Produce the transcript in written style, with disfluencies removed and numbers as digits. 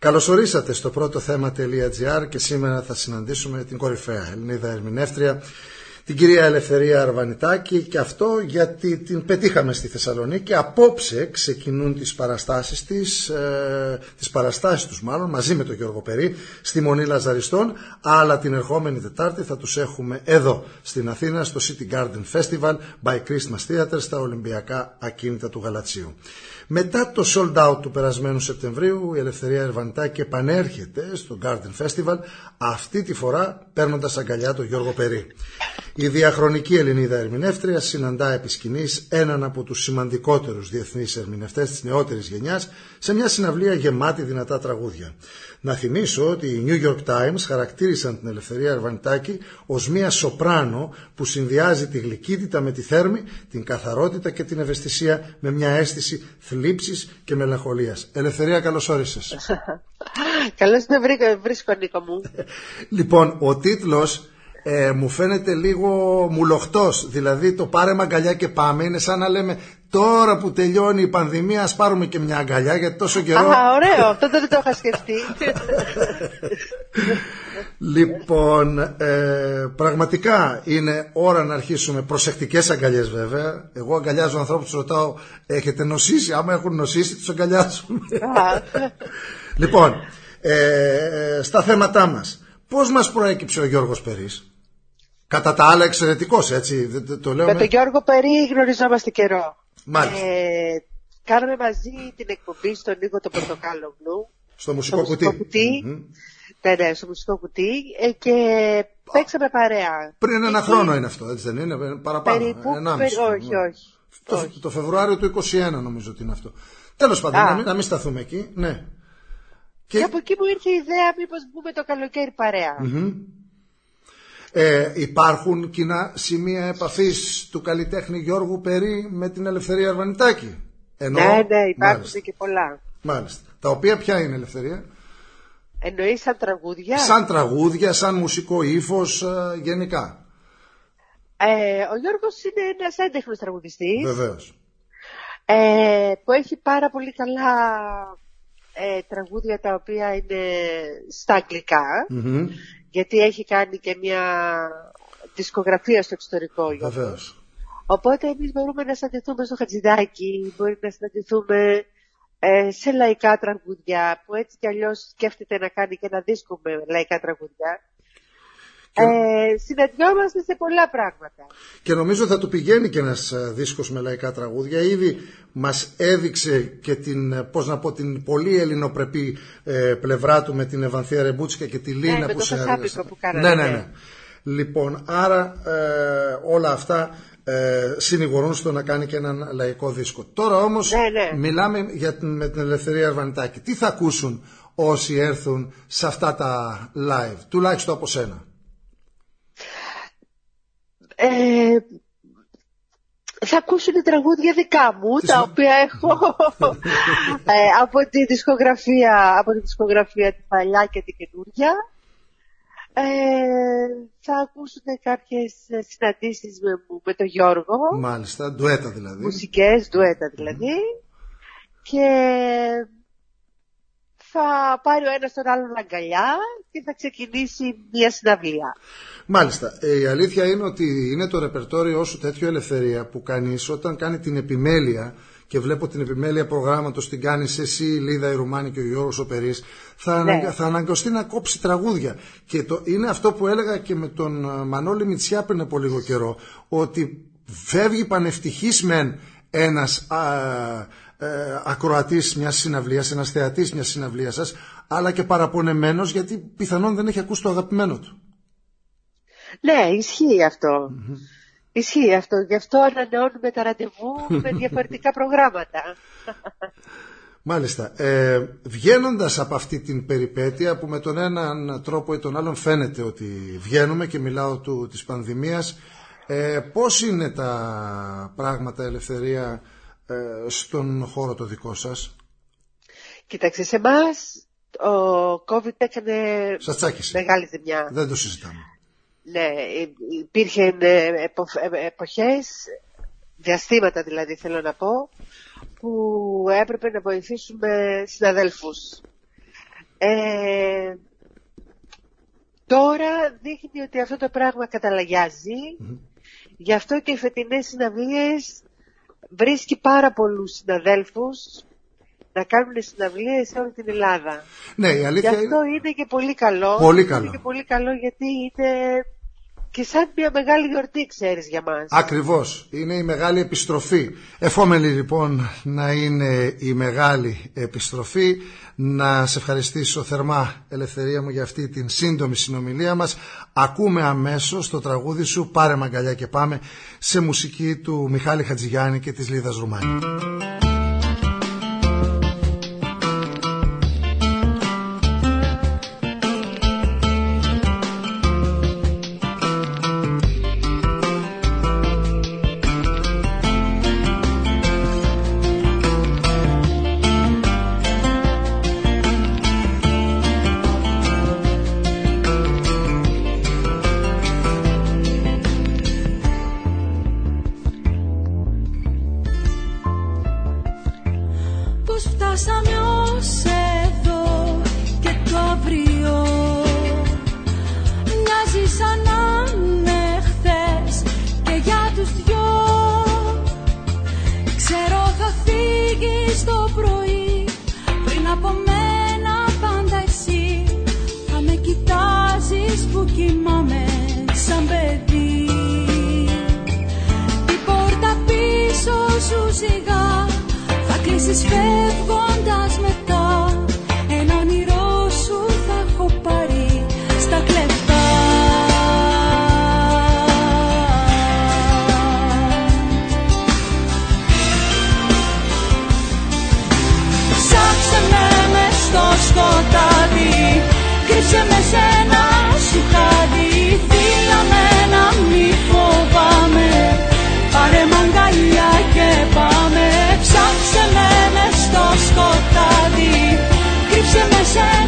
Καλώς ορίσατε στο πρώτο θέμα.gr και σήμερα θα συναντήσουμε την κορυφαία Ελληνίδα ερμηνεύτρια, την κυρία Ελευθερία Αρβανιτάκη, και αυτό γιατί την πετύχαμε στη Θεσσαλονίκη. Απόψε ξεκινούν τις παραστάσεις τις παραστάσεις τους μάλλον, μαζί με τον Γιώργο Περί στη Μονή Λαζαριστών, αλλά την ερχόμενη Τετάρτη θα τους έχουμε εδώ στην Αθήνα στο City Garden Festival by Christmas Theatre στα Ολυμπιακά Ακίνητα του Γαλατσίου. Μετά το sold out του περασμένου Σεπτεμβρίου, η Ελευθερία Αρβανιτάκη επανέρχεται στο Garden Festival, αυτή τη φορά παίρνοντας αγκαλιά τον Γιώργο Περί. Η διαχρονική Ελληνίδα ερμηνεύτρια συναντά επί σκηνής έναν από τους σημαντικότερους διεθνείς ερμηνευτές της νεότερης γενιάς σε μια συναυλία γεμάτη δυνατά τραγούδια. Να θυμίσω ότι οι New York Times χαρακτήρισαν την Ελευθερία Αρβανιτάκη ως μια σοπράνο που συνδυάζει τη γλυκύτητα με τη θέρμη, την καθαρότητα και την ευαισθησία με μια αίσθηση θλίψης και μελαγχολίας. Ελευθερία, καλώς όρισες. Καλώς με βρίσκω, Νίκο μου. Λοιπόν, ο τίτλος μου φαίνεται λίγο μουλοχτός, δηλαδή το πάρε με αγκαλιά και πάμε. Είναι σαν να λέμε τώρα που τελειώνει η πανδημία ας πάρουμε και μια αγκαλιά, γιατί τόσο καιρό... Ωραίο, αυτό δεν το είχα σκεφτεί. Λοιπόν, πραγματικά είναι ώρα να αρχίσουμε. Προσεκτικές αγκαλιές βέβαια. Εγώ αγκαλιάζω ανθρώπους, τους ρωτάω έχετε νοσήσει? Άμα έχουν νοσήσει τους αγκαλιάζουμε. Λοιπόν, στα θέματά μας, πώς μας προέκυψε ο Γιώργος Περής? Κατά τα άλλα εξαιρετικός, έτσι το λέω. Με τον Γιώργο Περί γνωριζόμαστε καιρό. Μάλιστα. Κάναμε μαζί την εκπομπή στον Νίκο τον Πορτοκάλογλου. Στο μουσικό κουτί. Ναι, στο μουσικό κουτί, και παίξαμε παρέα. Πριν ένα χρόνο είναι αυτό, έτσι δεν είναι? Παραπάνω. Περίπου, όχι. Το Φεβρουάριο του 2021 νομίζω ότι είναι αυτό. Τέλος πάντων, να μην σταθούμε εκεί. Ναι. Και από εκεί μου ήρθε η ιδέα μήπως μπούμε το καλοκαίρι παρέα. Υπάρχουν κοινά σημεία επαφής του καλλιτέχνη Γιώργου Περί με την Ελευθερία Αρβανιτάκη? Ναι, υπάρχουν και πολλά. Μάλιστα. Τα οποία ποια είναι, Ελευθερία? Εννοείς σαν τραγούδια? Σαν τραγούδια, σαν μουσικό ύφος, γενικά. Ο Γιώργος είναι ένας έντεχνος τραγουδιστής. Βεβαίως. Που έχει πάρα πολύ καλά τραγούδια τα οποία είναι στα αγγλικά, γιατί έχει κάνει και μια δισκογραφία στο εξωτερικό. Βεβαίως. Οπότε εμείς μπορούμε να συναντηθούμε στο Χατζηδάκι, μπορεί να συναντηθούμε σε λαϊκά τραγούδια, που έτσι κι αλλιώς σκέφτεται να κάνει και ένα δίσκο με λαϊκά τραγούδια. Συναντιόμαστε σε πολλά πράγματα. Και νομίζω θα του πηγαίνει και ένας δίσκος με λαϊκά τραγούδια. Ήδη μας έδειξε και την πολύ ελληνοπρεπή πλευρά του με την Ευανθία Ρεμπούτσικα και τη Λίνα που συνεργάστηκαν. Ναι. Λοιπόν, άρα όλα αυτά συνηγορούν στο να κάνει και έναν λαϊκό δίσκο. Τώρα όμως μιλάμε με την Ελευθερία Αρβανιτάκη. Τι θα ακούσουν όσοι έρθουν σε αυτά τα live, τουλάχιστον από σένα? Θα ακούσουν τραγούδια δικά μου, τα οποία έχω από τη δισκογραφία τη παλιά και την καινούργια. Θα ακούσουν κάποιες συναντήσεις με τον Γιώργο. Μάλιστα, ντουέτα δηλαδή. Μουσικές, ντουέτα δηλαδή. Και θα πάρει ο ένας τον άλλον αγκαλιά και θα ξεκινήσει μια συναυλία. Μάλιστα. Η αλήθεια είναι ότι είναι το ρεπερτόριό σου τέτοιο, Ελευθερία, που κάνεις όταν κάνει την επιμέλεια, και βλέπω την επιμέλεια προγράμματος την κάνεις εσύ, η Λίδα η Ρουμάνη και ο Γιώργος ο Περής, θα αναγκαστεί να κόψει τραγούδια. Και είναι αυτό που έλεγα και με τον Μανώλη Μητσιά πριν από λίγο καιρό, ότι φεύγει πανευτυχής μεν ένας ακροατής μιας συναυλίας, ένας θεατής μιας συναυλίας σας, αλλά και παραπονεμένος γιατί πιθανόν δεν έχει ακούσει το αγαπημένο του. Ναι, ισχύει αυτό. Ισχύει αυτό. Γι' αυτό ανανεώνουμε τα ραντεβού με διαφορετικά προγράμματα. Μάλιστα. Βγαίνοντας από αυτή την περιπέτεια που με τον έναν τρόπο ή τον άλλον φαίνεται ότι βγαίνουμε, και μιλάω της πανδημίας, πώς είναι τα πράγματα, Ελευθερία, στον χώρο το δικό σας? Κοίταξε, σε εμάς ο COVID έκανε μεγάλη ζημιά. Δεν το συζητάμε. Ναι, υπήρχε εποχές, διαστήματα δηλαδή θέλω να πω, που έπρεπε να βοηθήσουμε συναδέλφους. Τώρα δείχνει ότι αυτό το πράγμα καταλαγιάζει. Γι' αυτό και οι φετινές συναυλίες βρίσκει πάρα πολλούς συναδέλφους να κάνουν συναυλίες σε όλη την Ελλάδα. Ναι, η αλήθεια Γι' αυτό είναι και πολύ καλό. Πολύ καλό. Είναι και πολύ καλό γιατί είναι και σαν μια μεγάλη γιορτή, ξέρεις, για μας. Ακριβώς. Είναι η μεγάλη επιστροφή. Ευχόμενοι λοιπόν να είναι η μεγάλη επιστροφή. Να σε ευχαριστήσω θερμά, Ελευθερία μου, για αυτή την σύντομη συνομιλία μας. Ακούμε αμέσως το τραγούδι σου «Πάρε μ' αγκαλιά και πάμε», σε μουσική του Μιχάλη Χατζηγιάννη και της Λίδας Ρουμάνη. Φεύγοντας μετά, ένα όνειρό σου θα έχω πάρει στα κλεφτά. Ψάξε με μες στο σκοτάδι, κρύψε με σ' ένα σου χάδι. Φίλα με να μη φοβάμαι, πάρε μ' αγκαλιά και πάμε. Ψάξε με μες στο σκοτάδι, κρύψε με σ'